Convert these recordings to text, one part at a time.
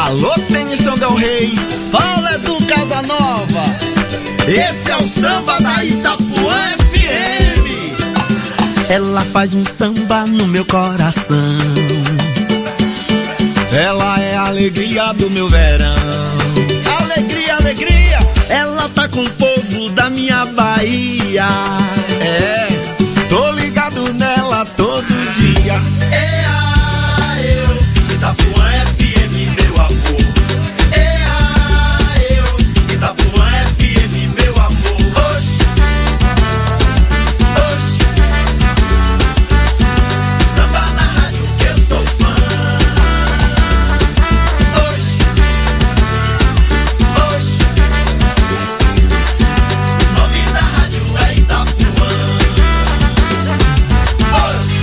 Alô, Tennyson Del Rey, fala do Casanova. Esse é o samba da Itapuã FM. Ela faz um samba no meu coração. Ela é a alegria do meu verão. Alegria, alegria. Ela tá com o povo da minha Bahia. É, tô ligado nela todo dia. Itapuã FM, meu amor. Itapuã FM, meu amor. Oxi, oxi. Samba na rádio que eu sou fã. Oxi, oxi. O nome da rádio é Itapuã. Oxi.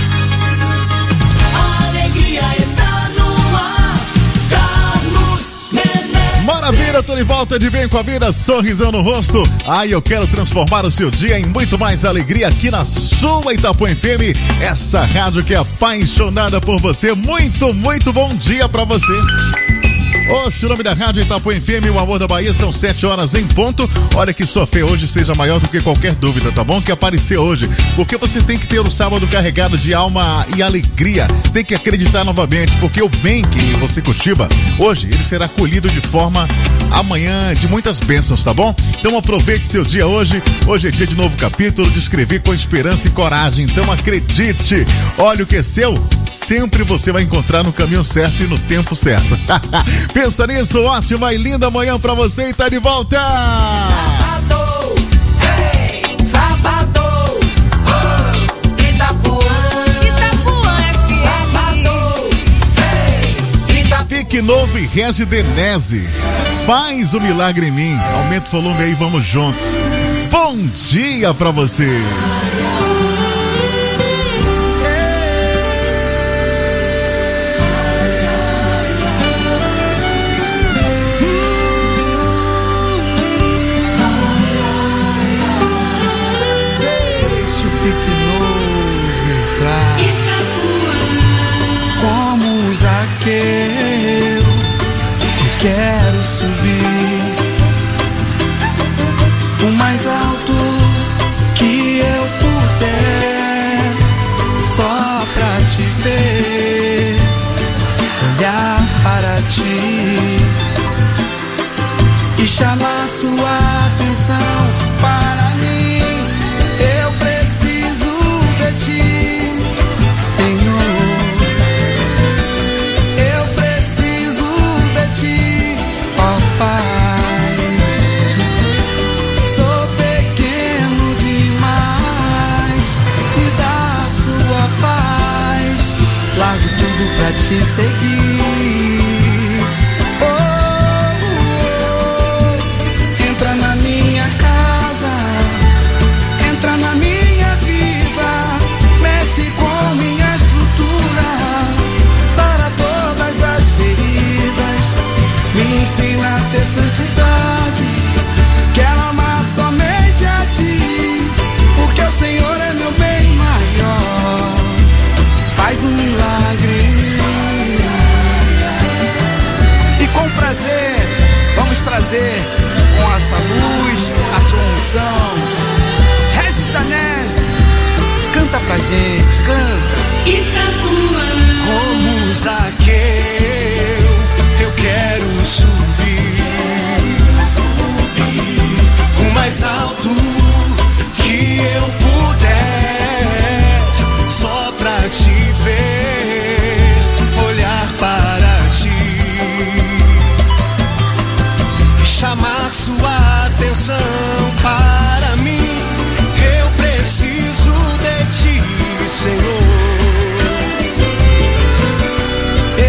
A alegria está no ar. Carlos Menezes. Maravilha, tô de volta de Vem com a Vida, sorrisão no rosto. Eu quero transformar o seu dia em muito mais alegria aqui na sua Itapuã FM, essa rádio que é apaixonada por você. Muito, muito bom dia pra você. O nome da rádio Itapuã FM, o amor da Bahia, são 7 horas em ponto. Olha que sua fé hoje seja maior do que qualquer dúvida, tá bom? Que aparecer hoje, porque você tem que ter o sábado carregado de alma e alegria. Tem que acreditar novamente, porque o bem que você cultiva hoje, ele será colhido de forma amanhã de muitas bênçãos, tá bom? Então aproveite seu dia hoje. Hoje é dia de novo capítulo, de escrever com esperança e coragem. Então acredite, olha o que é seu, sempre você vai encontrar no caminho certo e no tempo certo. Pensa nisso, ótima e linda manhã pra você e tá de volta! Sábado, hey, sábado, oh, Itapuã, Itapuã FM. Sábado, hey, Itapuã. Fique novo e reze Denese. Faz o milagre em mim. Aumenta o volume aí, vamos juntos. Bom dia pra você. Como Zaqueu, eu quero subir o mais alto que eu puder, só pra te ver, olhar para ti e chamar sua atenção para mim. Eu preciso de ti, Senhor. Pai, sou pequeno demais, me dá sua paz, largo tudo pra te seguir. Oh, oh, oh. Entra na minha casa, entra na minha vida, mexe com minha estrutura, sara todas as feridas, me ensina a ter santidade. Quero amar somente a ti, porque o Senhor é meu bem maior. Faz um milagre e com prazer vamos trazer com essa luz a sua unção. Regis Danese, canta pra gente, canta. Itapuã, Como Zaqueu, eu quero subir o mais alto que eu puder, só pra te ver, olhar para ti, chamar sua atenção para mim. Eu preciso de ti, Senhor.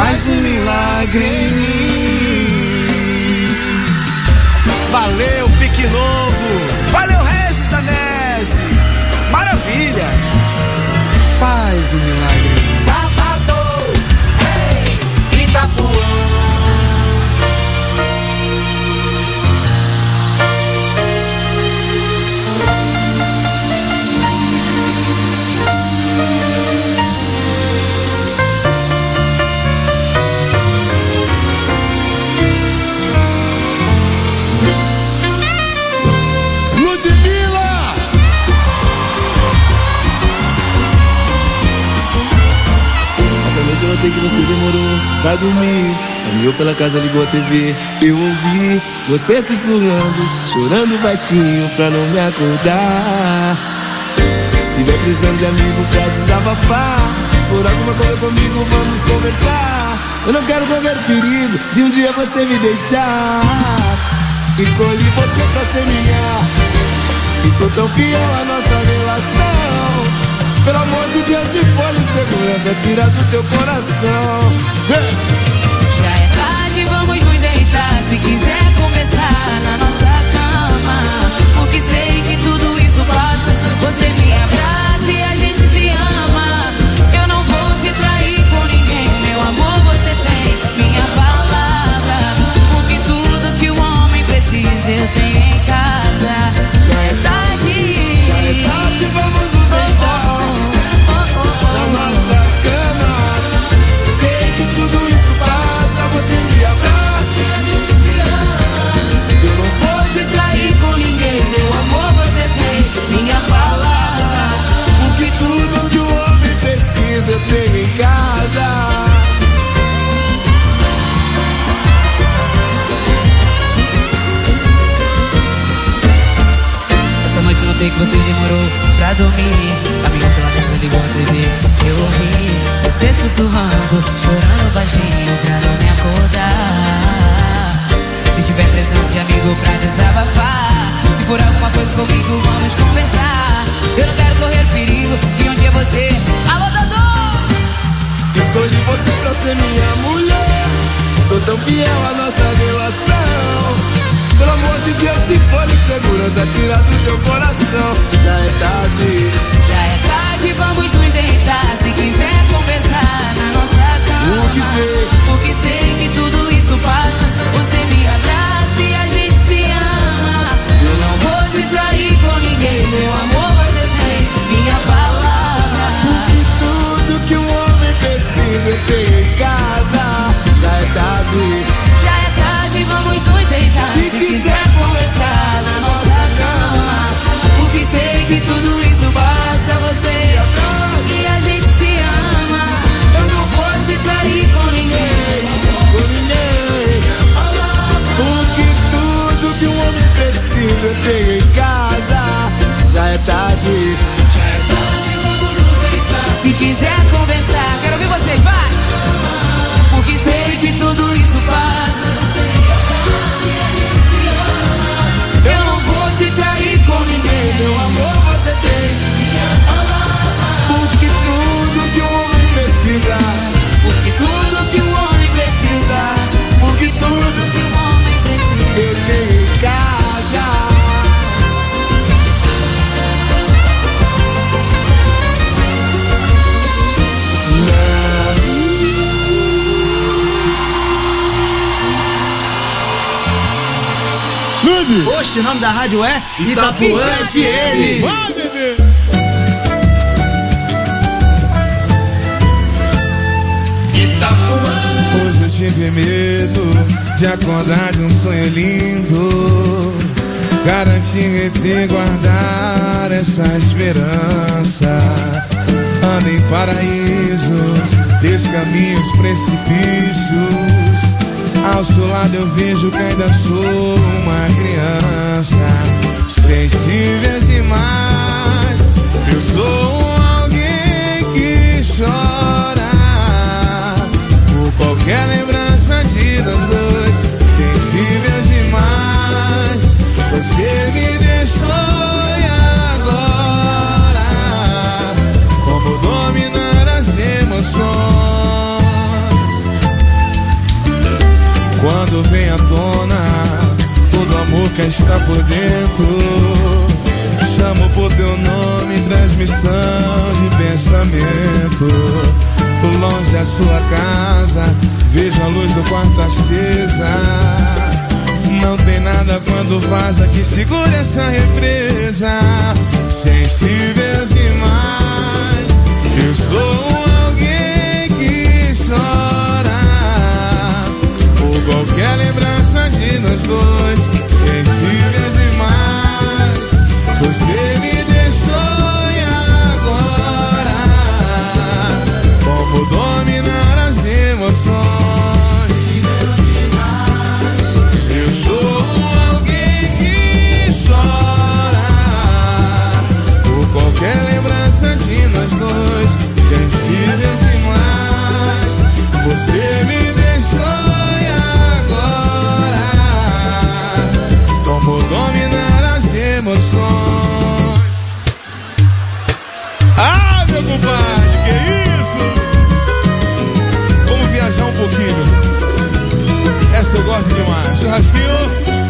faz um milagre em mim. Valeu, Pique Novo. Valeu, Regis da Nese. Maravilha. Faz um milagre. Salvador, hey, Itapuã. Eu notei que você demorou pra dormir. Caminhou pela casa, ligou a TV. Eu ouvi você sussurrando, chorando baixinho pra não me acordar. Se tiver precisando de amigo pra desabafar, se for alguma coisa comigo, vamos conversar. Eu não quero correr perigo de um dia você me deixar. Escolhi você pra ser minha e sou tão fiel à nossa relação. Pelo amor de Deus, se for insegurança, tira do teu coração. Já é tarde, vamos nos deitar. Se quiser conversar na nossa cama, porque sei que tudo isso passa. Você me abraça e a gente se ama. Eu não vou te trair com ninguém. Meu amor, você tem minha palavra. Porque tudo que o homem precisa eu tenho em casa. Já é tarde. Já é tarde, vamos nos deitar na nossa cama. Sei que tudo isso passa. Você me abraça e a gente se ama. Eu não vou te trair com ninguém. Meu amor, você tem minha palavra. Porque tudo que o homem precisa eu tenho em casa. Essa noite eu notei que você demorou pra dormir. Caminhou pela casa, ligou a TV. Eu ouvi você sussurrando, chorando baixinho pra não me acordar. Se tiver precisando de amigo pra desabafar, se for alguma coisa comigo, vamos conversar. Eu não quero correr perigo de um dia você. Alô, Dodô! Escolhi você pra ser minha mulher. Sou tão fiel à nossa relação. Pelo amor de Deus, se for insegurança, tira do teu coração. Já é tarde. Já é tarde, vamos nos deitar. Se quiser conversar na nossa cama, porque sei que tudo isso passa. Você me abraça e a gente se ama. Eu não vou te trair com ninguém. Meu amor, você tem minha palavra. Tudo que um homem precisa eu tenho em casa. Já é tarde. Já é tarde, vamos nos deitar. Se quiser conversar na nossa cama, porque sei que tudo isso passa. Você me abraça e a gente se ama. Eu não vou te trair com ninguém. Com ninguém. Porque tudo que um homem precisa eu tenho em casa. Já é tarde. Já é tarde, vamos nos deitar. Se quiser conversar, quero ouvir vocês, vai! Porque sei que tudo isso passa. Você me abraça e a gente se ama. Eu não vou te trair com ninguém. Meu amor, você tem minha palavra. Porque tudo que um homem precisa. Porque tudo que um homem precisa. Porque tudo que um homem precisa eu tenho em casa. Oxe, o nome da rádio é Itapuã FM. Vai, bebê! Hoje eu tive medo de acordar de um sonho lindo. Garanti reter, guardar essa esperança. Ando em paraísos, descaminhos, precipícios. Ao seu lado eu vejo que ainda sou uma criança. Sensível demais, eu sou alguém que chora por qualquer lembrança de nós dois. Sensível demais, você me deixou e agora como dominar as emoções? por dentro. Chamo por teu nome, transmissão de pensamento. Por longe da sua casa, vejo a luz do quarto acesa. Não tem nada quando vaza que segure essa represa. Sensíveis demais, eu sou alguém que chora por qualquer lembrança de nós dois. Sensíveis demais, você me deixou e agora como dominar as emoções? Eu sou alguém que chora por qualquer lembrança de nós dois. Sensíveis demais, você me deixou e agora como dominar as emoções? Ah, meu compadre, que isso? Vamos viajar um pouquinho. Essa eu gosto demais. Churrasquinho.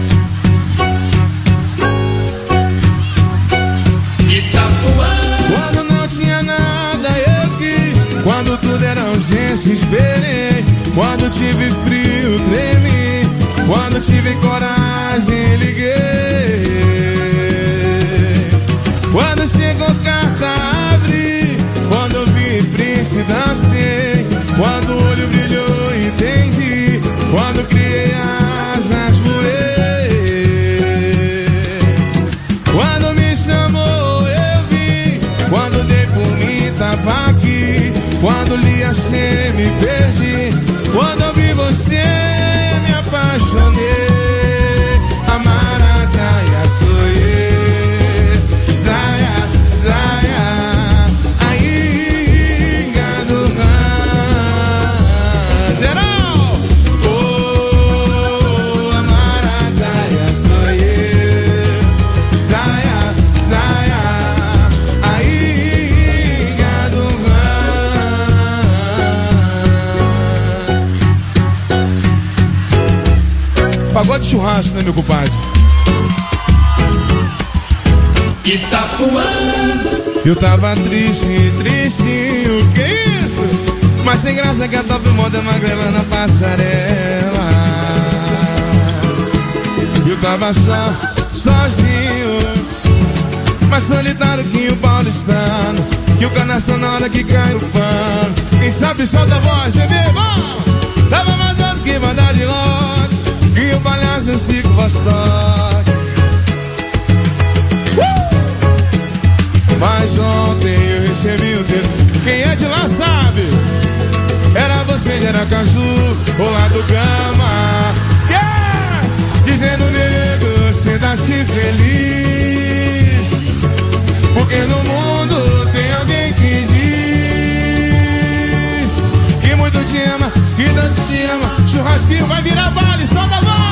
Itapuã. Quando não tinha nada eu quis, quando tudo era urgência esperei, quando tive frio tremi, quando tive coragem liguei, quando chegou carta abri, quando eu vi príncipe dancei, quando o olho brilhou entendi, quando criei asas voei, quando me chamou eu vi, quando dei por mim tava aqui, quando lhe achei me perdi, quando eu vi você me apaixonei. Amara Zaya sonhei, Zaya, Zaya, aí do geral. Oh, Amara Zaya sonhei, Zaya, Zaya, aí do pagode de churrasco, né, meu compadre? Itapuã. Eu tava triste, tristinho, que isso? Mas sem graça que a top moda magrela na passarela. Eu tava só, sozinho, mais solitário que o paulistano, que o cana sonora que cai o pano. Quem sabe solta a voz, bebê, bom! Tava mais alto que banda de lote, que o palhaço do Chico Vostok. Mas ontem eu recebi um tempo. Quem é de lá sabe, era você de Aracaju, ou lá do Gama. Esquece! Dizendo nego, sinta-se feliz, porque no mundo tem alguém que diz que muito te ama, que tanto te ama. Churrasquinho vai virar vale, solta a voz!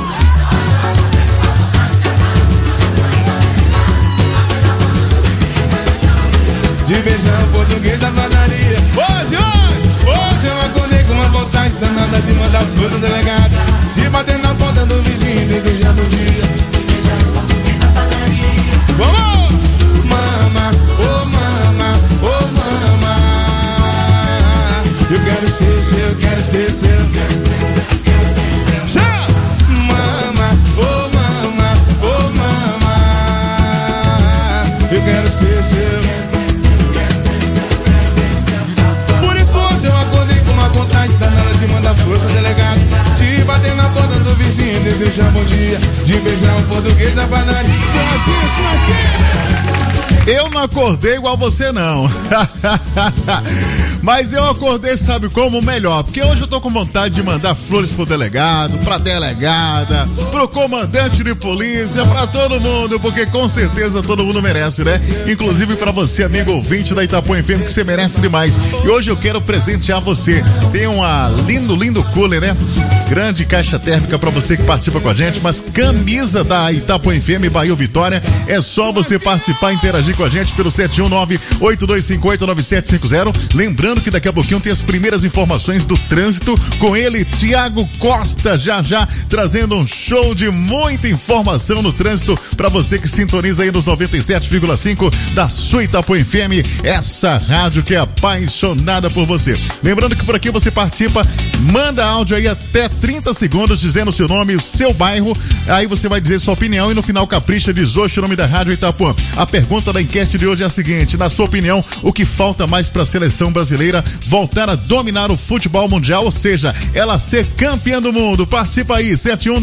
De beijão português da padaria. Hoje eu acordei com uma vontade danada de mandar fruta delegado, de bater na porta do vizinho desejando um dia. Vamos! Mama, oh mama, oh mama, eu quero ser seu, eu quero ser seu, eu quero ser seu, eu quero ser seu. Mama, oh mama, oh mama, eu quero ser seu. Vontade danada de mandar fruta delegado, de bater na porta do vizinho, desejar bom dia, de beijar um português na padaria. Eu não acordei igual você não. Mas eu acordei, sabe como? Melhor, porque hoje eu tô com vontade de mandar flores pro delegado, pra delegada, pro comandante de polícia, pra todo mundo, porque com certeza todo mundo merece, né? Inclusive pra você, amigo ouvinte da Itapuã FM, que você merece demais. E hoje eu quero presentear você. Tem uma lindo cooler, né? Grande caixa térmica pra você que participa com a gente, mas camisa da Itapuã FM Bahia Vitória. É só você participar e interagir com a gente pelo 719-8258-9750. Lembrando Lembrando que daqui a pouquinho tem as primeiras informações do trânsito com ele, Tiago Costa, já trazendo um show de muita informação no trânsito para você que sintoniza aí nos 97,5 da sua Itapuã FM, essa rádio que é apaixonada por você. Lembrando que por aqui você participa, manda áudio aí até 30 segundos dizendo o seu nome, o seu bairro, aí você vai dizer sua opinião e no final capricha, diz hoje o nome da rádio Itapuã. A pergunta da enquete de hoje é a seguinte: na sua opinião, o que falta mais para a seleção brasileira voltar a dominar o futebol mundial, ou seja, ela ser campeã do mundo? Participa aí,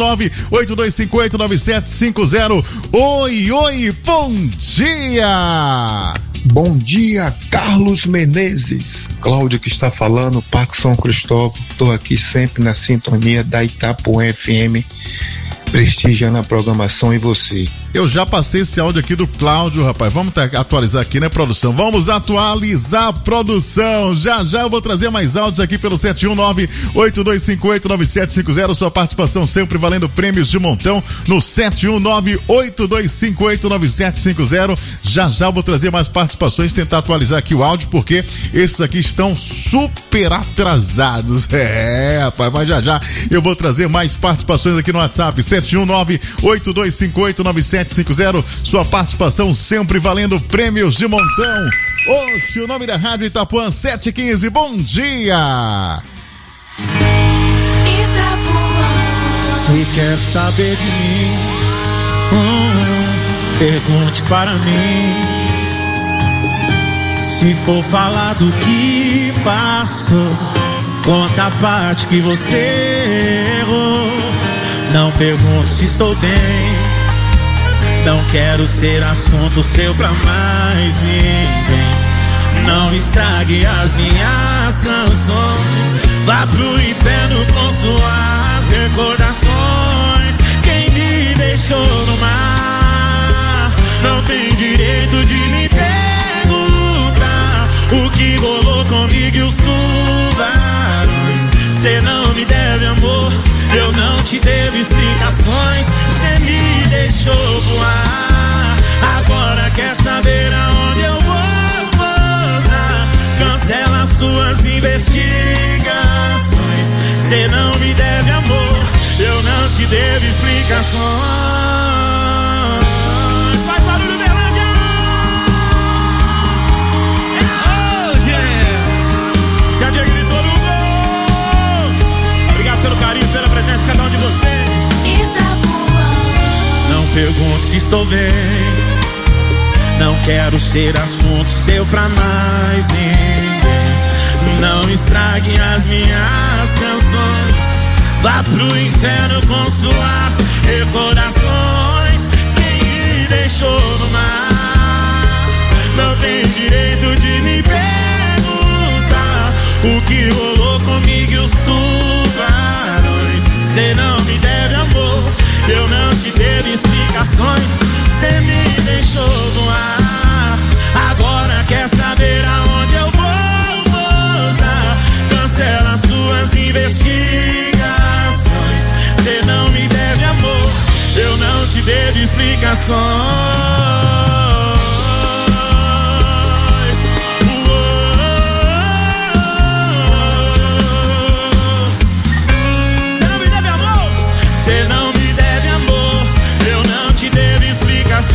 719-8258-9750. Oi, bom dia! Bom dia, Carlos Menezes. Cláudio que está falando, Parque São Cristóvão. Estou aqui sempre na sintonia da Itapuã FM, prestigiando a programação e você. Eu já passei esse áudio aqui do Cláudio, rapaz. Vamos atualizar aqui, né, produção? Vamos atualizar a produção. Já eu vou trazer mais áudios aqui pelo 719-8258-9750. Sua participação sempre valendo prêmios de montão no 719-8258-9750. Já vou trazer mais participações, tentar atualizar aqui o áudio, porque esses aqui estão super atrasados. Rapaz, mas já eu vou trazer mais participações aqui no WhatsApp, 719-8258-9750. Sua participação sempre valendo prêmios de montão. Oxe, o nome da rádio Itapuã 715, bom dia! Itapuã. Se quer saber de mim, pergunte para mim. Se for falar do que passou, conta a parte que você errou. Não pergunte se estou bem, não quero ser assunto seu pra mais ninguém. Não estrague as minhas canções, vá pro inferno com suas recordações. Quem me deixou no mar não tem direito de me perguntar o que rolou comigo e os tubarões. Cê não me deve amor, eu não te devo explicações. Cê me deixou voar, agora quer saber aonde eu vou voltar. Cancela suas investigações. Cê não me deve amor, eu não te devo explicações. Faz barulho, Berlândia! Oh, yeah! Se a Diego gritou no gol. Obrigado pelo carinho, pela presença de cada um de vocês. Não pergunte se estou bem, não quero ser assunto seu pra mais ninguém. Não estrague as minhas canções, vá pro inferno com suas recordações. Quem me deixou no mar não tem direito de me perguntar o que rolou comigo e os tubarões. Cê não me deve amor, eu não te devo explicações. Cê me deixou no ar, agora quer saber aonde eu vou pousar. Cancela suas investigações. Cê não me deve amor, eu não te devo explicações. Cê não me deve amor, eu não te devo explicações.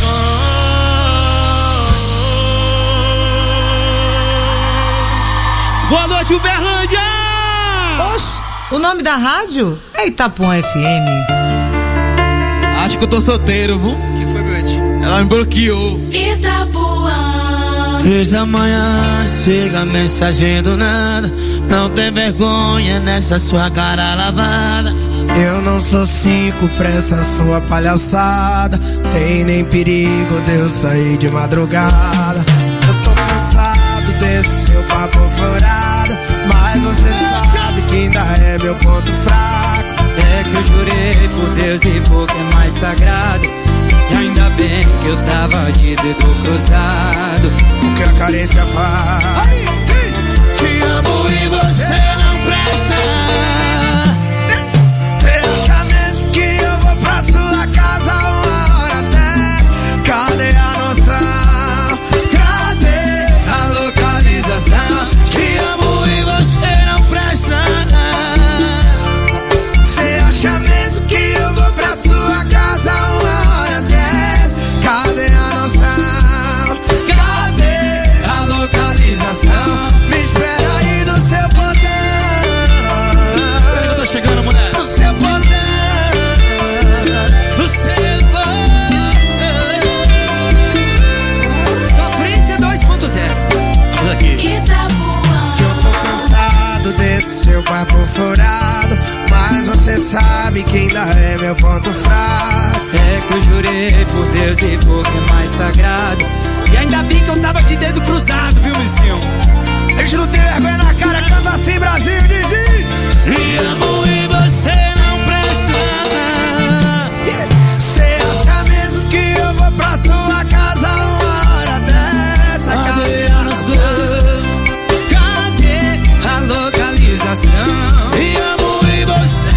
Boa noite, Uberlândia! Oxe, o nome da rádio é Itapuã FM. Acho que eu tô solteiro, viu? Que foi, Bete? Ela me bloqueou. Itapuã. 3 da manhã, chega a mensagem do nada. Não tem vergonha nessa sua cara lavada. Eu não sou 5 pra essa sua palhaçada. Tem nem perigo de eu sair de madrugada. Eu tô cansado desse seu papo furado, mas você sabe que ainda é meu ponto fraco. É que eu jurei por Deus e por quem é mais sagrado. E ainda bem que eu tava de dedo cruzado. O que a carência faz? Te amo e você não presta. Deixa mesmo que eu vou pra sua casa 1h10. Cadê a noção? Cadê a localização? Te amo papo furado, mas você sabe que ainda é meu ponto fraco. É que eu jurei por Deus e por quem mais sagrado, e ainda bem que eu tava de dedo cruzado, viu, Missinho? A gente não tem vergonha na cara, canta assim, Brasil, Didi. Se amo e você não presta. Cê acha mesmo que eu vou pra sua casa uma hora dessa? Cadê a noção? Cadê a localização? Se amo e você.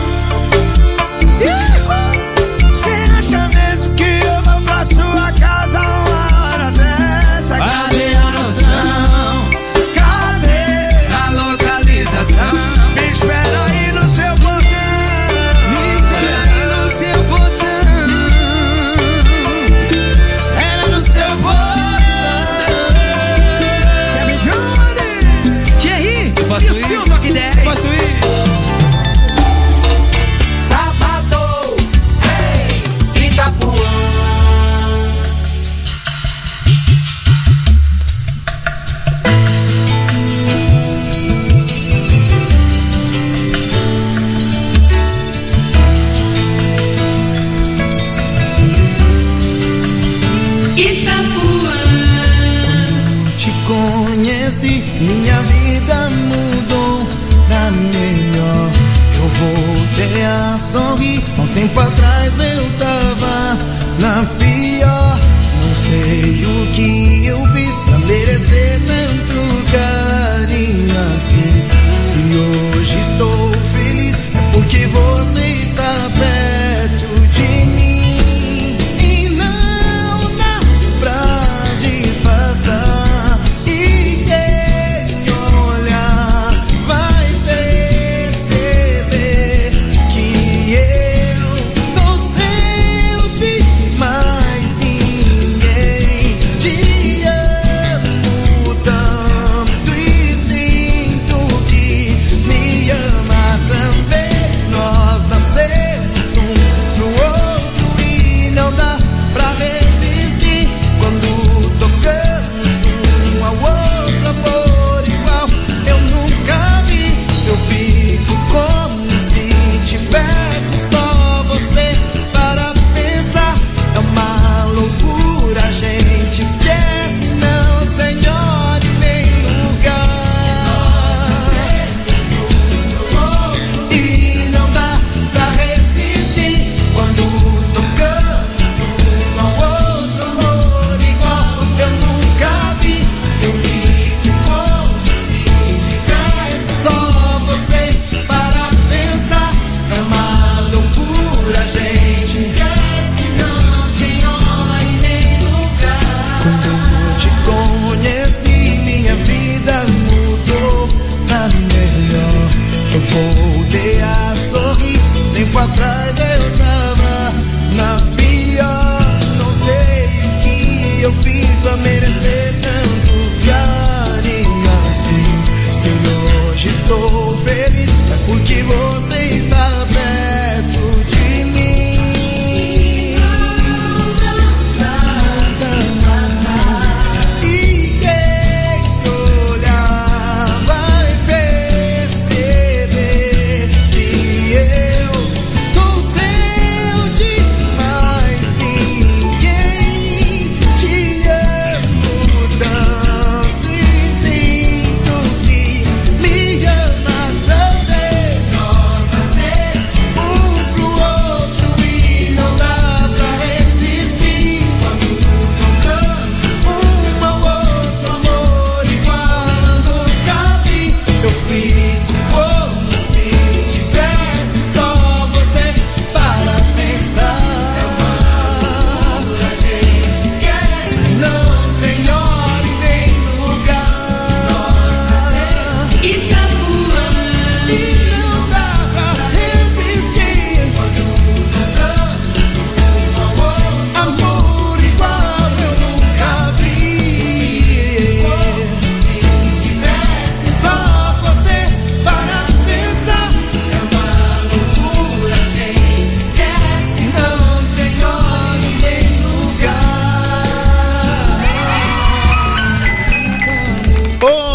Cê acha mesmo que eu vou pra sua casa uma hora dessa? Cadê a noção? Cadê a localização? Me espera aí no seu portão. Me espera aí no seu portão. Espera no seu portão. Kevin Johnny. Thierry, Posso e o ir? seu Toque 10? Posso ir? Sábado, hey, Itapuã. Te conheci, minha vida mudou pra melhor. Eu voltei a sorrir. Há um tempo atrás eu tava na pior. Não sei o que eu fiz pra merecer tanto carinho assim. Se hoje estou feliz é porque você está perto de mim. E não dá pra disfarçar. E quem olhar vai perceber que eu sou seu de mais ninguém te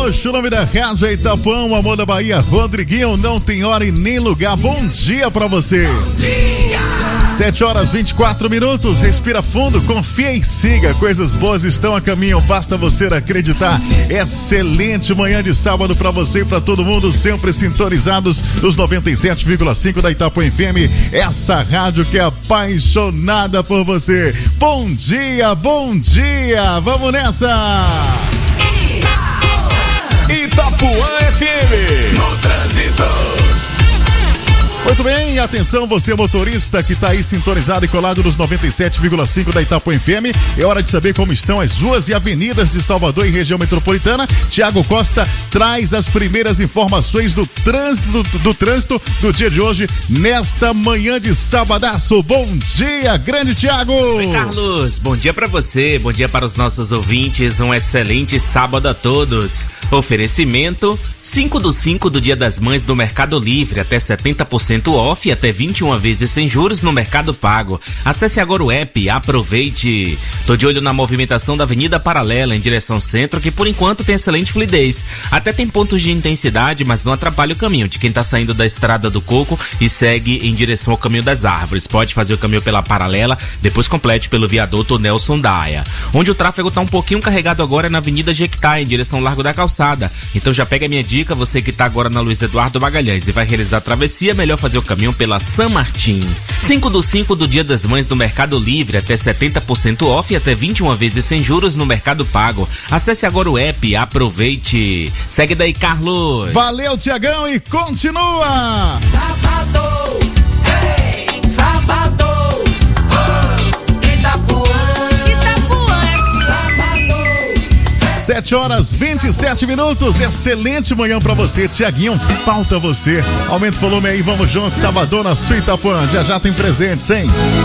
Oxe, o nome da rádio é Itapuã, o amor da Bahia, Rodriguinho, não tem hora e nem lugar. Bom dia pra você. Bom dia. 7h24, respira fundo, confia e siga, coisas boas estão a caminho, basta você acreditar. Excelente manhã de sábado pra você e pra todo mundo, sempre sintonizados nos 97,5 da Itapuã FM, essa rádio que é apaixonada por você. Bom dia, vamos nessa! Itapuã FM, no trânsito. Muito bem, atenção você motorista que está aí sintonizado e colado nos 97,5 da Itapuã FM. É hora de saber como estão as ruas e avenidas de Salvador e região metropolitana. Tiago Costa traz as primeiras informações do trânsito do dia de hoje, nesta manhã de sabadaço. Bom dia, grande Tiago! Oi, Carlos, bom dia para você, bom dia para os nossos ouvintes, um excelente sábado a todos. Oferecimento 5 do 5 do Dia das Mães do Mercado Livre, até 70% off e até 21 vezes sem juros no Mercado Pago. Acesse agora o app, aproveite. Tô de olho na movimentação da Avenida Paralela em direção ao centro, que por enquanto tem excelente fluidez. Até tem pontos de intensidade, mas não atrapalha o caminho de quem tá saindo da Estrada do Coco e segue em direção ao Caminho das Árvores. Pode fazer o caminho pela Paralela, depois complete pelo viaduto Nelson Daia. Onde o tráfego tá um pouquinho carregado agora é na Avenida Jequitá, em direção ao Largo da Calçada. Então já pega a minha dica, você que tá agora na Luiz Eduardo Magalhães e vai realizar a travessia, melhor fazer o caminho pela São Martim. 5 do 5 do Dia das Mães do Mercado Livre, até 70% off e até 21 vezes sem juros no Mercado Pago. Acesse agora o app, aproveite. Segue daí, Carlos. Valeu, Tiagão, e continua! Sábado, hey, sábado, oh, Itapuã, sábado. 7h27, excelente manhã pra você, Tiaguinho, falta você. Aumenta o volume aí, vamos juntos, Salvador na sua Itapuã, já tem presentes, hein?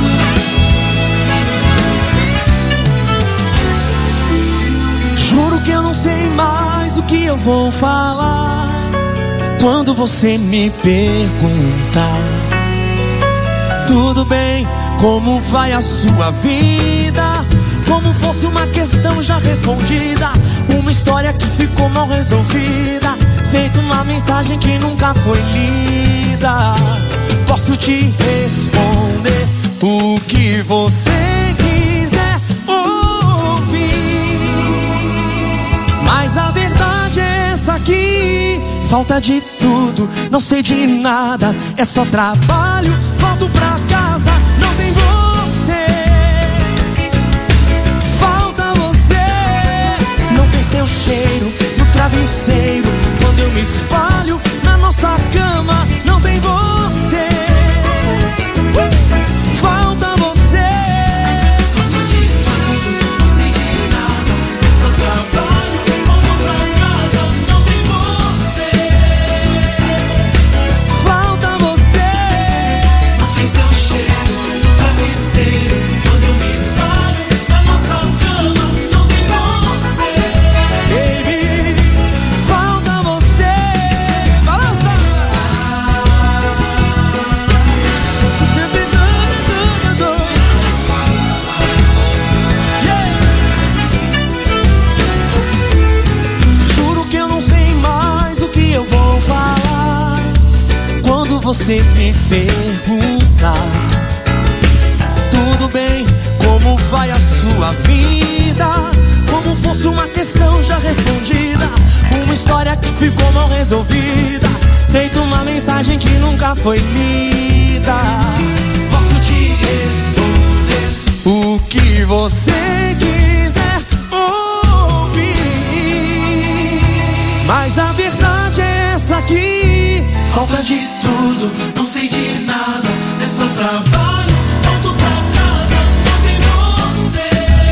Juro que eu não sei mais o que eu vou falar quando você me perguntar. Tudo bem, como vai a sua vida? Como fosse uma questão já respondida, uma história que ficou mal resolvida, feito uma mensagem que nunca foi lida. Posso te responder o que você quiser ouvir, mas a verdade é essa aqui. Falta de tudo, não sei de nada, é só trabalho, volto pra casa, não tem você. Falta você, não tem seu cheiro no travesseiro. Quando eu me espalho na nossa cama, não tem você. Falta você. Falta de tudo, não sei de nada, é só trabalho, volto pra casa, não tem você. Falta você, não tem seu cheiro no travesseiro. Quando eu me espalho na nossa cama, não tem você. Baby, falta você. Balança. Yeah. Juro que eu não sei mais o que eu vou falar quando você me perguntar. Tudo bem, como vai a sua vida? Como fosse uma questão já respondida, uma história que ficou mal resolvida, feito uma mensagem que nunca foi lida. Posso te responder o que você quiser ouvir, mas a verdade é essa aqui. Falta de tudo, não sei de nada, é só trabalho, volto pra casa, não tem você.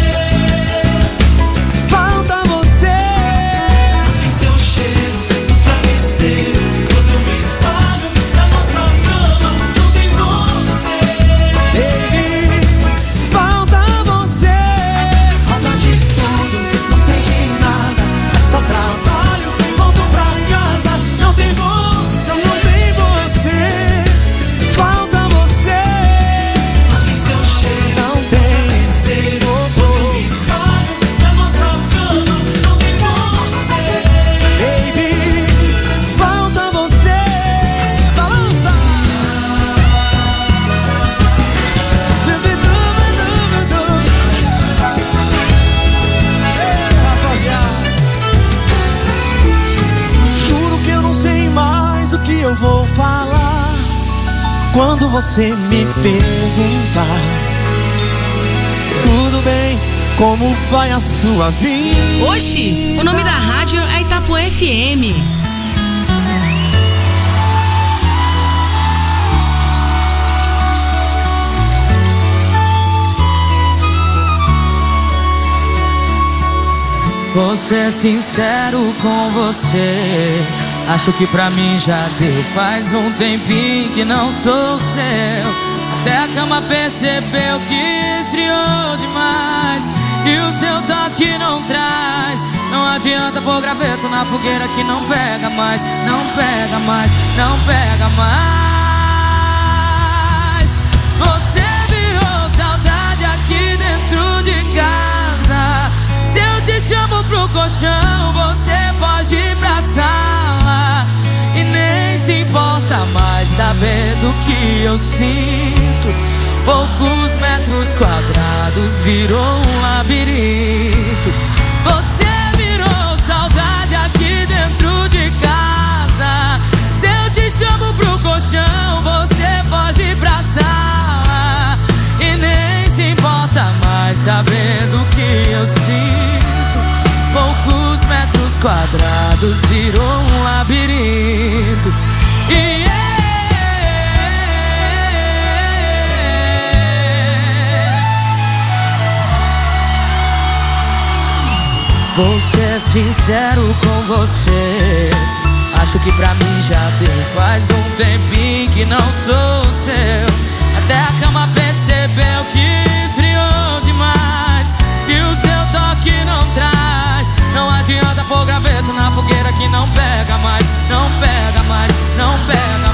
Falta você, tem seu cheiro no travesseiro. Quando eu me espalho na nossa cama, não tem você. Baby, falta você. Falta de tudo, não sei de nada, é só trabalho, volto pra casa, não tem você, não tem você. eu vou falar quando você me perguntar. Tudo bem, como vai a sua vida? Oxi, o nome da rádio é Itapuã FM. Vou ser sincero com você, acho que pra mim já deu. Faz um tempinho que não sou seu, até a cama percebeu que esfriou demais. E o seu toque não traz, não adianta pôr graveto na fogueira que não pega mais. Não pega mais, não pega mais. Você virou saudade aqui dentro de casa. Se eu te chamo pro colchão, você pode ir pra sala e nem se importa mais saber do que eu sinto. Poucos metros quadrados virou um labirinto. Você virou saudade aqui dentro de casa. Se eu te chamo pro colchão, você pode ir pra sala e nem se importa mais saber do que eu sinto. Poucos metros quadrados virou um labirinto. Vou ser sincero com você, acho que pra mim já deu. Faz um tempinho que não sou seu, até a cama percebeu que esfriou demais. E o seu toque não traz, não adianta pôr graveto na fogueira que não pega mais. Não pega mais, não pega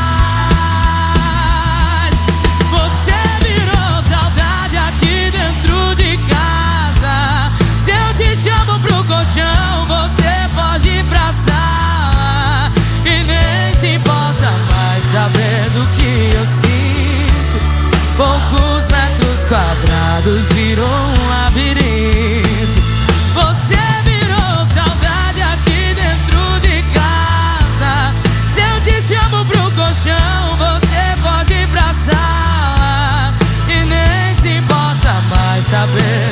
mais. Você virou saudade aqui dentro de casa. Se eu te chamo pro colchão, você pode ir pra sala e nem se importa mais saber do que eu sinto. Poucos metros quadrados virou um labirinto. Você virou saudade aqui dentro de casa. Se eu te chamo pro colchão, você pode ir pra sala e nem se importa mais saber.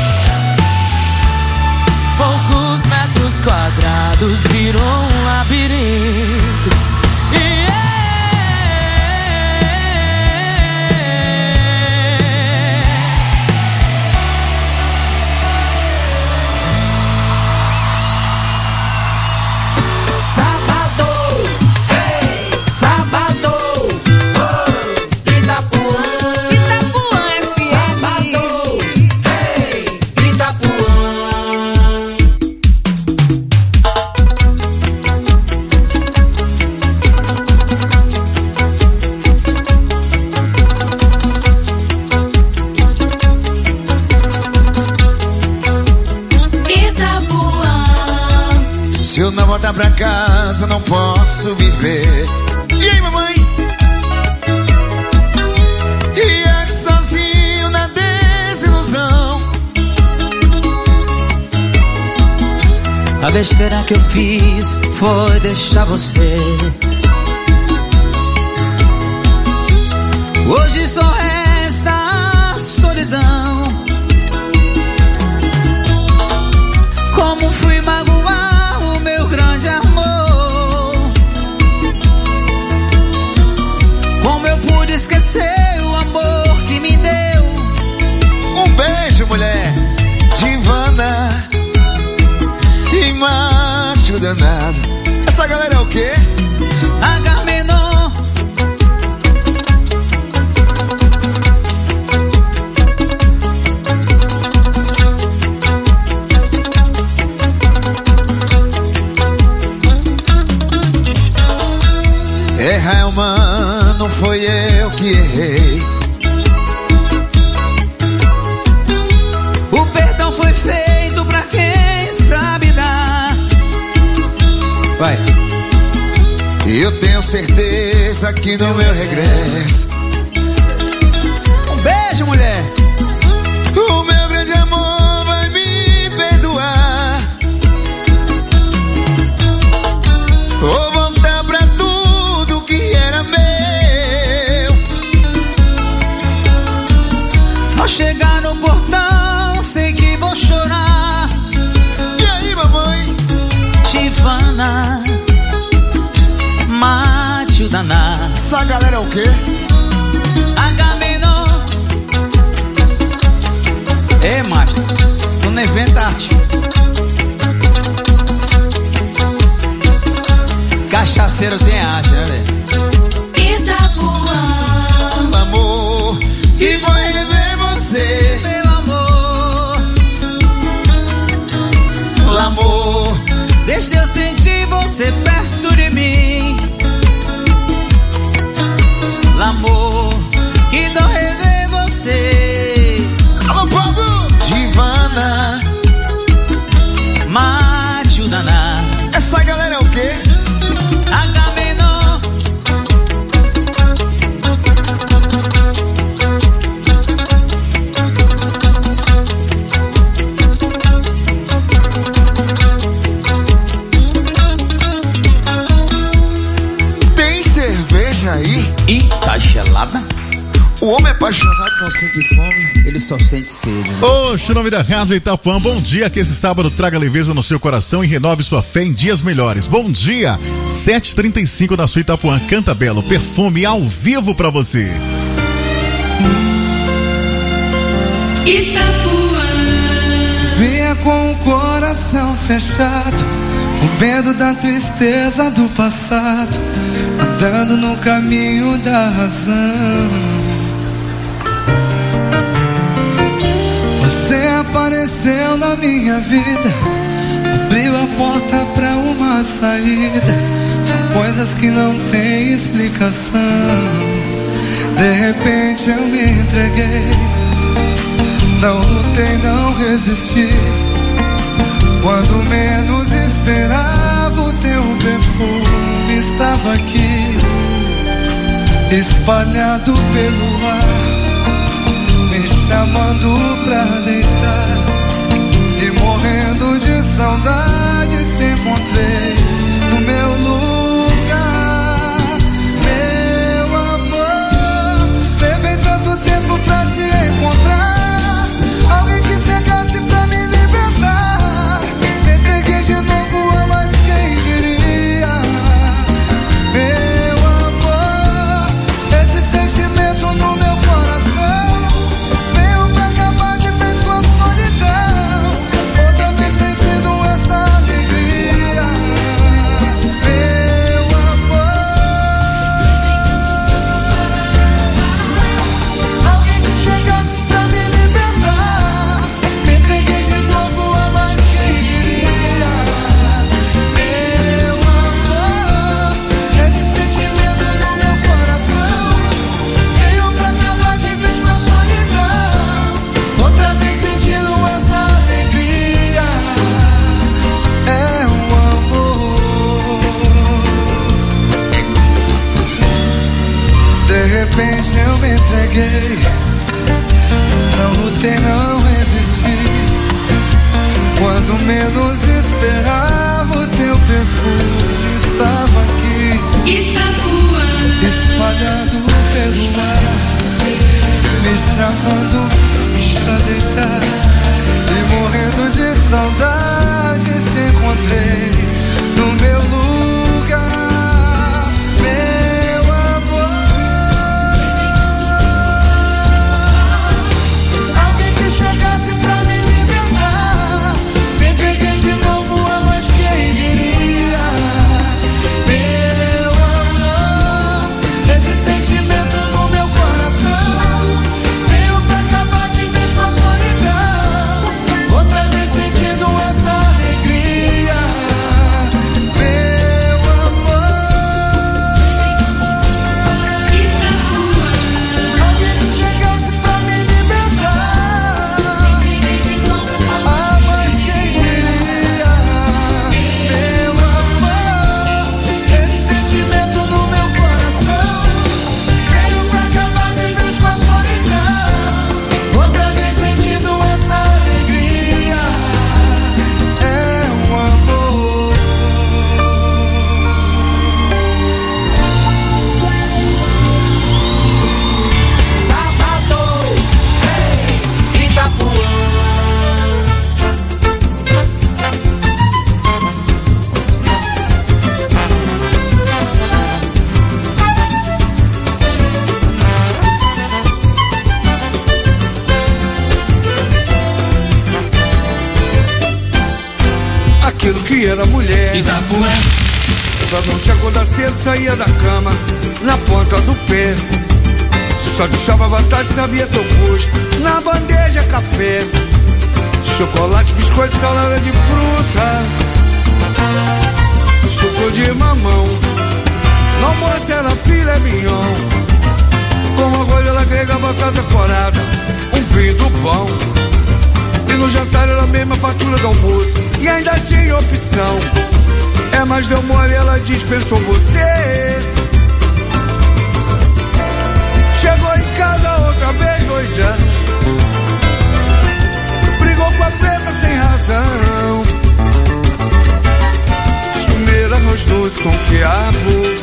Poucos metros quadrados virou um labirinto. Se eu não voltar pra casa, não posso viver. E aí, mamãe? E é sozinho na desilusão. A besteira que eu fiz foi deixar você. Hoje só resta a solidão. Como fui magoar o meu grande amor. Como eu pude esquecer o amor que me deu. Um beijo, mulher divana e macho danado. Essa galera é o quê? Agamenon. Errar é humano, foi eu que errei. O perdão foi feito pra quem sabe dar. Vai. E eu tenho certeza que no meu regresso. Um beijo, mulher. O meu grande amor vai me perdoar. Vou voltar pra tudo Essa galera é o quê? Agamenon. Ei, macho, tu não inventa arte. Cachaceiro tem arte, né, velho? Itapuã, Amor, que vou rever você, Meu amor, amor. deixa eu sentir você perto de mim. Amor, que dó rever você. Alô, Pablo! Divana, Macho danado. essa galera é o quê? Agamenon. Tem cerveja aí? E tá gelada? O homem apaixonado não sente fome. Ele só sente sede, né? Oxe, nome da Rádio Itapuã, bom dia, que esse sábado traga leveza no seu coração e renove sua fé em dias melhores. Bom dia, 7h35 na sua Itapuã, Canta Belo, perfume ao vivo pra você. Itapuã, Vinha com o coração fechado, com medo da tristeza do passado, andando no caminho da razão. Você apareceu na minha vida, abriu a porta pra uma saída. São coisas que não têm explicação. De repente eu me entreguei, não lutei, não resisti. Quando menos esperava, o teu perfume estava aqui, espalhado pelo ar, me chamando pra deitar. E morrendo de saudade, te encontrei no meu lugar. Meu amor, levei tanto tempo pra te encontrar, alguém que chegasse pra me libertar. Me entreguei de novo a mais quem diria. Meu amor, esse sentimento no meu coração veio pra acabar de vez com a solidão. Outra vez sentindo essa alegria. Meu amor, alguém que chegasse pra me libertar. Me entreguei de novo a mais quem diria. Meu amor, esse sentimento no meu coração veio pra acabar de vez com a solidão. Outra vez sentindo essa alegria. É o amor. De repente eu me entreguei, não lutei, não resisti. Quando menos esperava, o teu perfume estava aqui, Itapuã, espalhado pelo ar, me chamando pra deitar. E morrendo de saudade, te encontrei no meu lugar. Meu amor, alguém que chegasse pra me libertar. Me entreguei de novo a mais quem diria. Meu amor, esse sentimento no meu coração veio pra acabar de vez com a solidão. Outra vez sentindo essa alegria. aquilo que era mulher. Itapuã. Pra não te acordar cedo, saía da cama na ponta do pé. Só deixava vontade, sabia teu gosto. Na bandeja, café, chocolate, biscoito, salada de fruta, suco de mamão. No almoço era filé mignon, com arroz, grega, batata corada, um vinho do pão. E no jantar era a mesma fatura do almoço, e ainda tinha opção. É, mas deu mole, ela dispensou você. Chegou em casa outra vez doidão, brigou com a preta sem razão. Comer arroz doce com quiabo,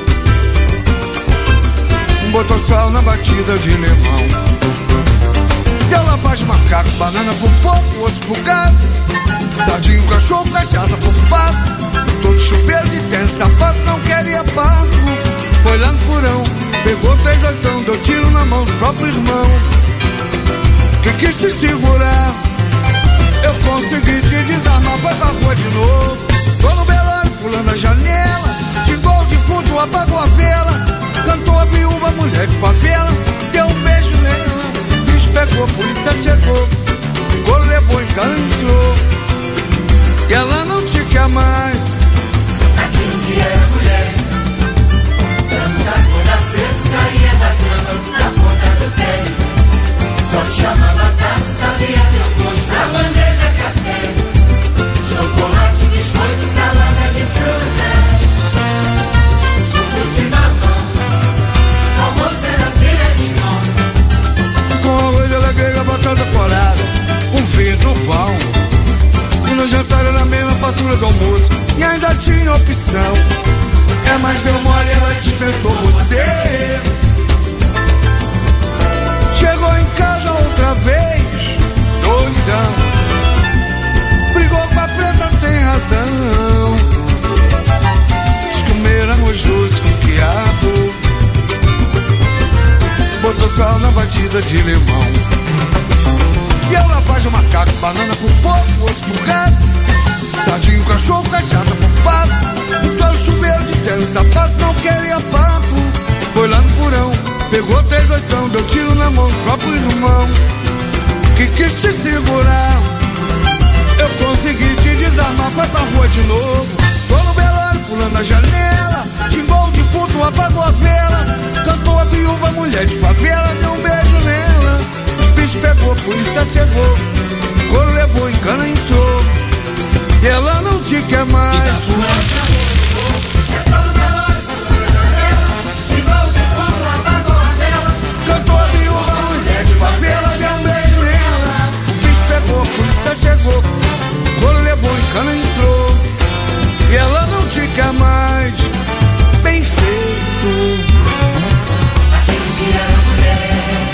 botou sal na batida de limão. Deu lavagem macaco, banana pro porco, osso pro gato, sardinho, cachorro, cachaça pro pato. Todo chuveiro de tênis, sapato, não queria papo. Foi lá no furão, pegou 3 oitão, deu tiro na mão do próprio irmão, que quis te segurar. Eu consegui te desarmar, foi pra rua de novo. Tô no belão, pulando a janela, xingou o defunto, apagou a vela. Cantou a viúva, mulher de favela, deu um beijo nela. Bicho pegou, a polícia chegou, o coro levou, encantou. E ela não te quer mais. Aquilo que era mulher, pra não acordar cedo, saía da cama na ponta do pé. Só te chamava tarde, sabia teu gosto. Na bandeja, café, chocolate, biscoito, salada de frutas, suco de mamão. Almoço era filé mignon, com arroz, ela grega, batata corada, um vinho do pão. E no jantar era a mesma fatura do almoço, e ainda tinha opção. É, mas deu mole, ela dispensou você. Chegou em casa outra vez doidão, brigou com a preta sem razão. Quis comer arroz doce com quiabo, botou sal na batida de limão. E eu lavagem macaco, banana pro porco, osso pro gato, sardinho, cachorro, cachaça pro pato. Todo chuveiro de terno, sapato, não queria papo. Foi lá no furão, pegou 3 oitão, deu tiro na mão do próprio irmão, que quis te segurar. Eu consegui te desarmar, foi pra rua de novo. Tô no belão, pulando a janela, xingou o defunto, apagou a vela. Cantou a viúva, mulher de favela, deu um beijo nela. Bicho pegou, a polícia chegou, o coro levou, encana, entrou. E ela não te quer mais. Cantou a viúva, mulher de favela, deu um beijo nela. O bicho pegou, a polícia chegou, o coro levou, encana, entrou. E ela não te quer mais. Bem feito. aquilo que era mulher.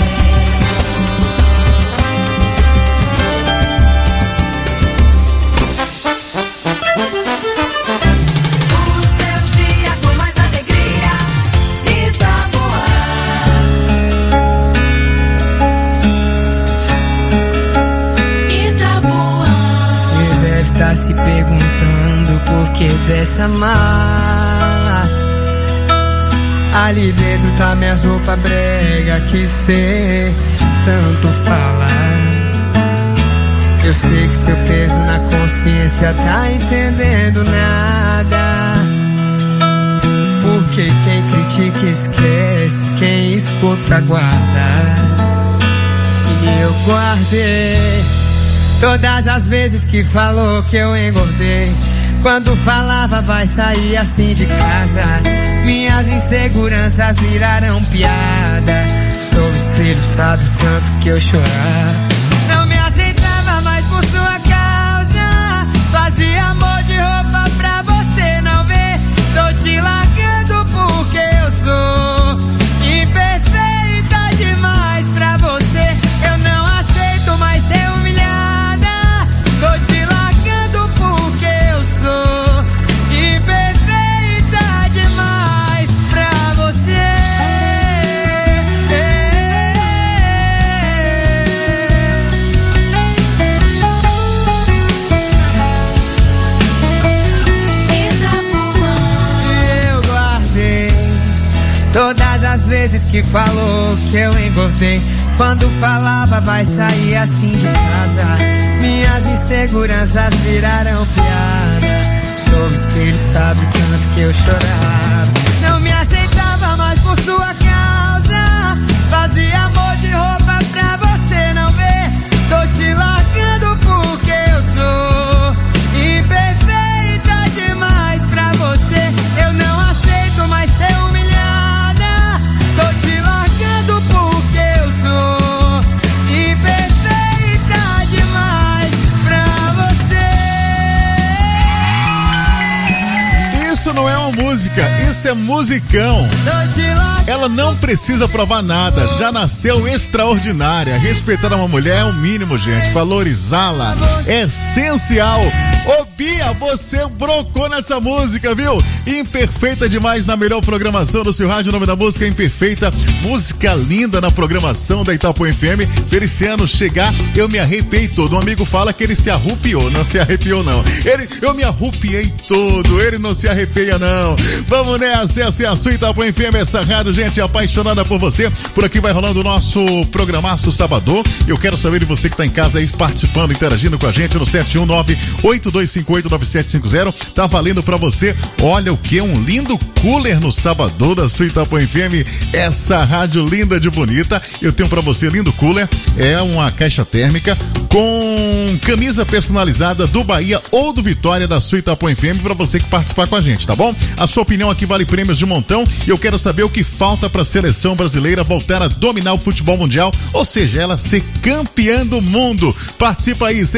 Se perguntando por que dessa mala. Ali dentro tá minhas roupas brega que cê tanto fala. Eu sei que seu peso na consciência tá entendendo nada. Porque quem critica esquece, quem escuta guarda. E eu guardei todas as vezes que falou que eu engordei. Quando falava vai sair assim de casa, minhas inseguranças viraram piada. Sou espelho, sabe o tanto que eu chorava. Não me aceitava mais por sua causa, fazia amor de roupa pra você não ver. Tô te largando porque eu sou imperfeita demais pra você. Eu não aceito mais ser humilhada. Tô te largando porque eu sou imperfeita demais pra você. Todas as vezes que falou que eu engordei, quando falava vai sair assim de casa, minhas inseguranças viraram piada. Sou espelho, sabe tanto que eu chorava. Não me aceitava mais por sua causa, fazia amor de roupa pra você não ver. Tô te largando porque eu sou imperfeita demais pra você. Eu não aceito mais ser humilhada. Tô te largando porque eu sou imperfeita demais pra você. Isso não é uma música, isso é musicão. Ela não precisa provar nada, já nasceu extraordinária. Respeitar uma mulher é o mínimo, gente. Valorizá-la é essencial. Ô Bia, você brocou nessa música, viu? Imperfeita demais na melhor programação do seu rádio. O nome da música é Imperfeita. Música linda na programação da Itapuã FM. Feliciano chegar, eu me arrepiei todo. Um amigo fala que ele se arrupiou, não se arrepiou não. Eu me arrupiei todo, ele não se arrepia não. Vamos nessa, essa é a sua Itapuã FM, essa rádio, gente, apaixonada por você. Por aqui vai rolando o nosso programaço Sabadão. Eu quero saber de você que tá em casa aí participando, interagindo com a gente no 719-8258-9750. Tá valendo pra você, olha o que? Um lindo cooler no Sabadão da sua Itapuã FM, essa rádio linda de bonita. Eu tenho pra você lindo cooler, é uma caixa térmica com camisa personalizada do Bahia ou do Vitória da sua Itapuã FM pra você que participar com a gente, tá bom? A sua opinião aqui vale prêmios de montão e eu quero saber o que falta pra seleção brasileira voltar a dominar o futebol mundial, ou seja, ela ser campeã do mundo. Participa aí,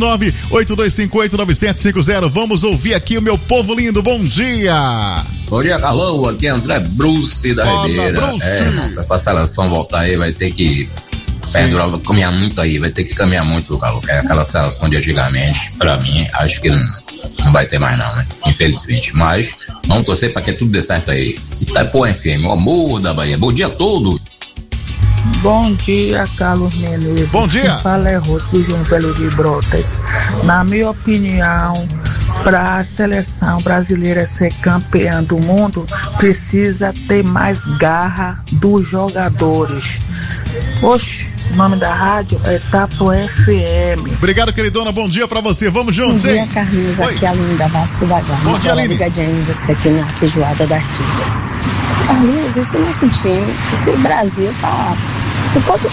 719-8258-9750. Vamos ouvir aqui o meu povo lindo, bom dia! Bom dia, Carlão, aqui é André Bruce da Ribeira. Essa seleção voltar aí vai ter que perdurar, caminhar muito aí, vai ter que caminhar muito, Carlão. É aquela seleção de antigamente, pra mim, acho que não vai ter mais não, né? Infelizmente. Mas vamos torcer pra que tudo dê certo aí. Itapuã FM, o amor da Bahia. Bom dia a todos. Bom dia, Carlos Menezes. Bom dia. Quem fala é Rosto do João Velho de Brotas. Na minha opinião, para a seleção brasileira ser campeã do mundo, precisa ter mais garra dos jogadores. Oxe, o nome da rádio é Itapuã FM. Obrigado, queridona. Bom dia pra você. Vamos juntos, hein? Bom dia, Carlinhos. Oi. Aqui é a Linda Vasco da Gama. Bom dia, Aline. Ligadinha em você aqui na Feijoada da Artigas. Carlinhos, esse nosso time, esse Brasil tá... Enquanto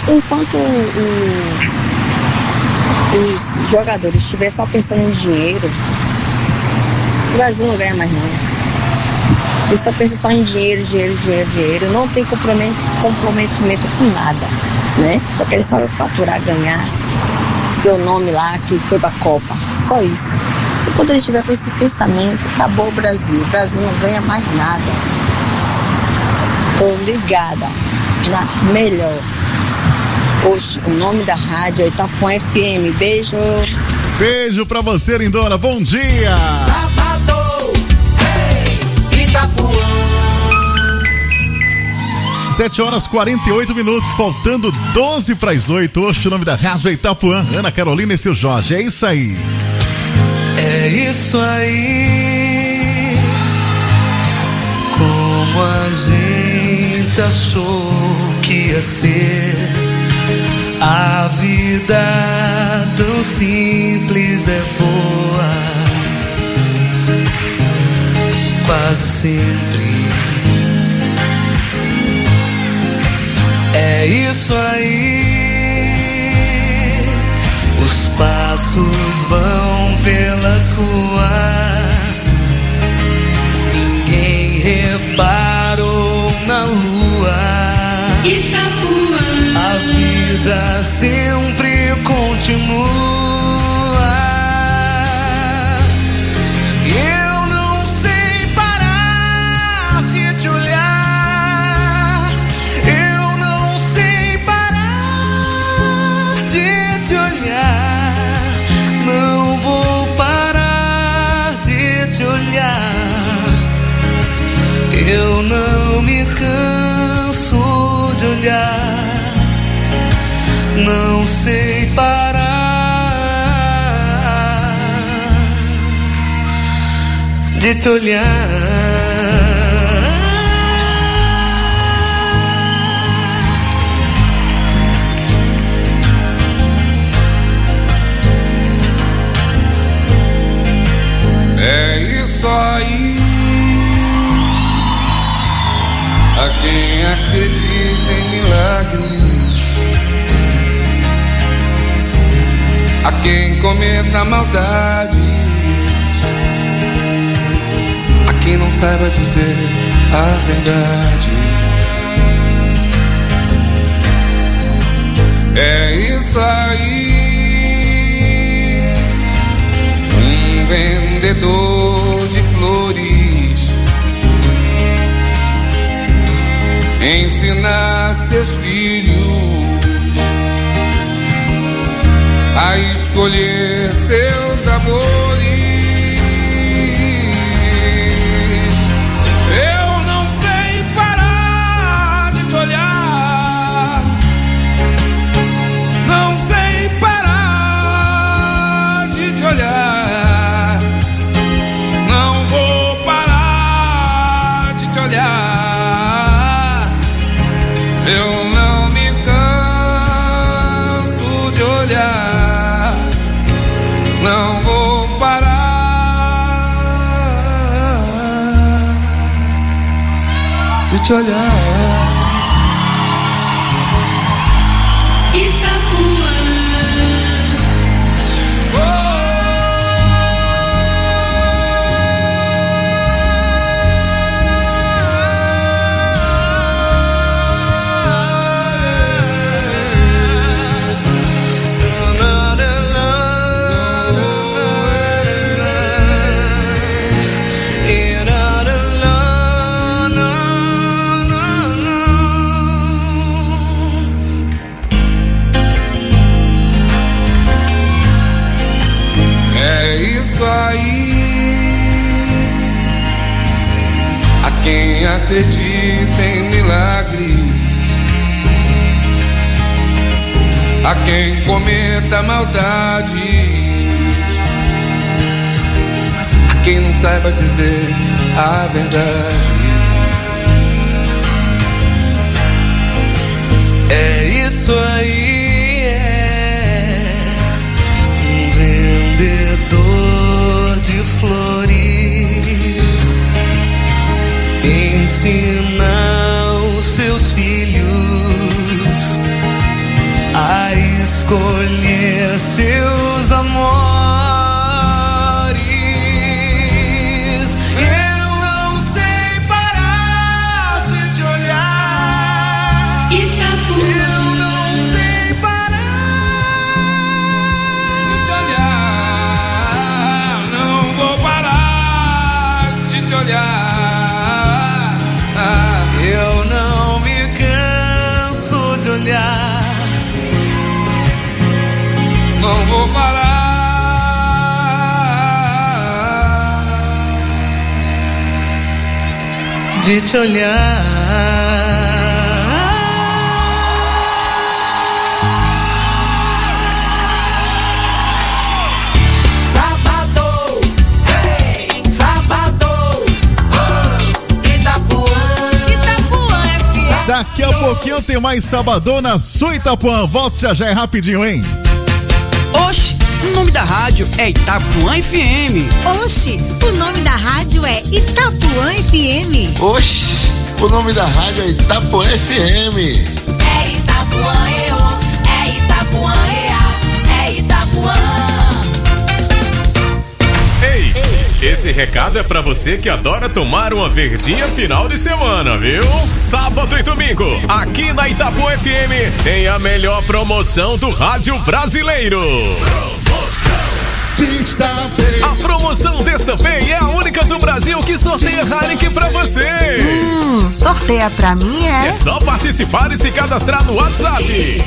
os jogadores estiverem só pensando em dinheiro, o Brasil não ganha mais não. Eles só pensam só em dinheiro. Não tem comprometimento com nada, né? Só querem só faturar, ganhar, ter o nome lá que foi pra Copa. Só isso. E quando eles estiverem com esse pensamento, acabou o Brasil. O Brasil não ganha mais nada. Tô ligada na melhor. Hoje, o nome da rádio é Itapuã FM. Beijo. Beijo pra você, lindona. Bom dia. Sabadão, hey, Itapuã. 7h48, faltando 7:12. Hoje o nome da rádio é Itapuã. Ana Carolina e seu Jorge. É isso aí. É isso aí. Como a gente achou que ia ser. A vida tão simples é boa, quase sempre. É isso aí. Os passos vão pelas ruas, ninguém reparou na lua. A vida sempre continua. Eu não sei parar de te olhar. Eu não sei parar de te olhar. Não vou parar de te olhar. Eu não me canso de olhar. Não sei parar de te olhar. É isso aí. A quem acredita em milagres, a quem cometa maldades, a quem não saiba dizer a verdade. É isso aí. Um vendedor de flores ensina seus filhos a escolher seus amores. Eu não sei parar de te olhar, não sei parar de te olhar, não vou parar de te olhar. Eu não me canso de olhar, não vou parar de te olhar. Quem acredita em milagres, a quem cometa maldades, a quem não saiba dizer a verdade. É isso aí, é um vendedor de flores ensina os seus filhos a escolher seus amores. Eu não sei parar de te olhar, eu não sei parar de te olhar, não vou parar de te olhar. Eu não me canso de olhar, não vou parar de te olhar. Daqui a pouquinho tem mais Sabadão na sua Itapuã. Volte já é rapidinho, hein? Oxi, o nome da rádio é Itapuã FM. Oxi, o nome da rádio é Itapuã FM. Oxi, o nome da rádio é Itapuã FM. É Itapuã, é Itapuã, é Itapuã. Ei, esse recado é pra você que adora tomar uma verdinha final de semana, viu? Sábado e domingo, aqui na Itapuã FM, tem a melhor promoção do rádio brasileiro. A promoção Destampei é a única do Brasil que sorteia Heineken pra você. Sorteia pra mim, é? É só participar e se cadastrar no WhatsApp.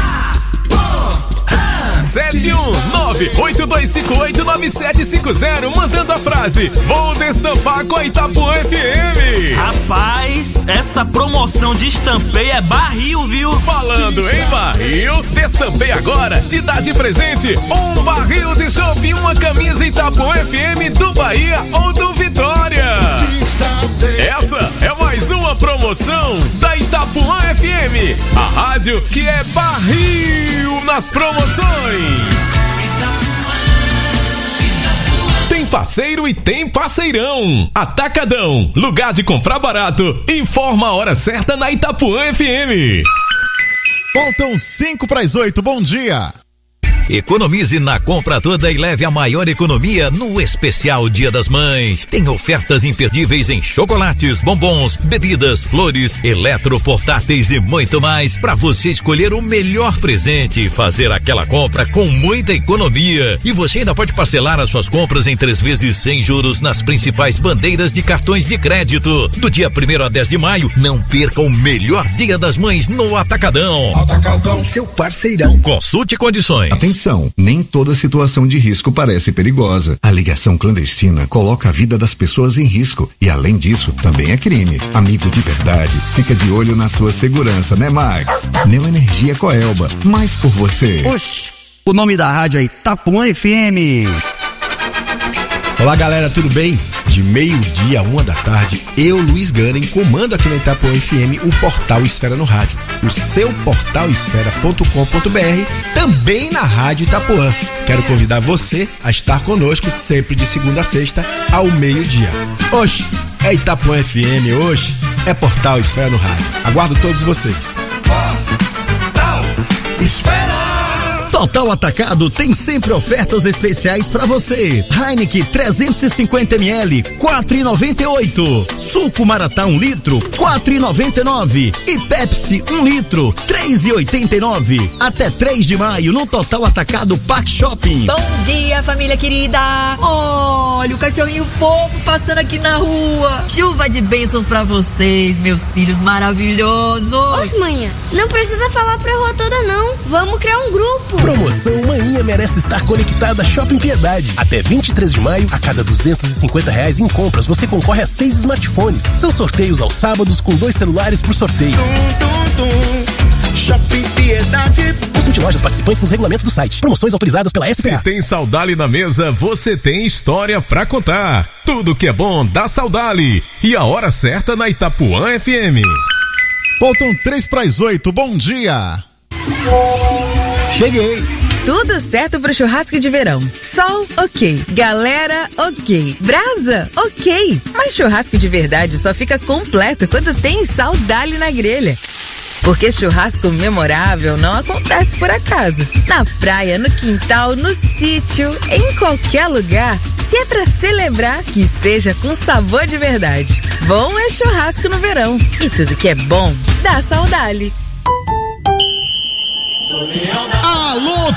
719-8258-9750, mandando a frase: vou destampar com a Itapuã FM. Rapaz, essa promoção de Destampei é barril, viu? Falando em barril, Destampei agora te dá de presente um barril de chopp e uma camisa Itapuã FM do Bahia ou do Vitória. Essa é mais uma promoção da Itapuã FM, a rádio que é barril nas promoções. Tem parceiro e tem parceirão. Atacadão, lugar de comprar barato. Informa a hora certa na Itapuã FM. Faltam 7:55, bom dia. Economize na compra toda e leve a maior economia no especial Dia das Mães. Tem ofertas imperdíveis em chocolates, bombons, bebidas, flores, eletroportáteis e muito mais para você escolher o melhor presente e fazer aquela compra com muita economia. E você ainda pode parcelar as suas compras em 3 vezes sem juros nas principais bandeiras de cartões de crédito. Do dia 1º a 10 de maio, não perca o melhor Dia das Mães no Atacadão. Atacadão, seu parceirão. Consulte condições. Atenção, nem toda situação de risco parece perigosa. A ligação clandestina coloca a vida das pessoas em risco e, além disso, também é crime. Amigo de verdade, fica de olho na sua segurança, né, Max? Neoenergia Coelba, mais por você. Oxi, o nome da rádio é Itapuã FM. Olá, galera, tudo bem? De meio-dia a 1 da tarde, eu, Luiz Ganem, comando aqui na Itapuã FM o Portal Esfera no Rádio. O seu portalesfera.com.br, também na Rádio Itapuã. Quero convidar você a estar conosco sempre de segunda a sexta ao meio-dia. Oxe, é Itapuã FM, oxe, é Portal Esfera no Rádio. Aguardo todos vocês. Portal Esfera. Total Atacado tem sempre ofertas especiais para você. Heineken 350ml, 4,98. Suco Maratá 1 litro, 4,99. E Pepsi 1 litro, 3,89. Até 3 de maio no Total Atacado Park Shopping. Bom dia, família querida. Olha o cachorrinho fofo passando aqui na rua. Chuva de bênçãos pra vocês, meus filhos maravilhosos. Oxe, manhã, não precisa falar pra rua toda não. Vamos criar um grupo. Promoção Manhã Merece Estar Conectada Shopping Piedade. Até 23 de maio, a cada R$250 em compras, você concorre a 6 smartphones. São sorteios aos sábados com 2 celulares por sorteio. Shopping Piedade. Consulte lojas participantes nos regulamentos do site. Promoções autorizadas pela SPA. Se tem Saudali na mesa, você tem história pra contar. Tudo que é bom dá Saudali. E a hora certa na Itapuã FM. Faltam 7:55, bom dia. Cheguei. Tudo certo pro churrasco de verão. Sol, ok. Galera, ok. Brasa, ok. Mas churrasco de verdade só fica completo quando tem Saudali na grelha. Porque churrasco memorável não acontece por acaso. Na praia, no quintal, no sítio, em qualquer lugar. Se é pra celebrar, que seja com sabor de verdade. Bom é churrasco no verão. E tudo que é bom, dá Saudali. Alô,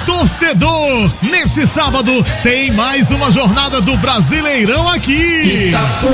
torcedor! Neste sábado tem mais uma jornada do Brasileirão aqui.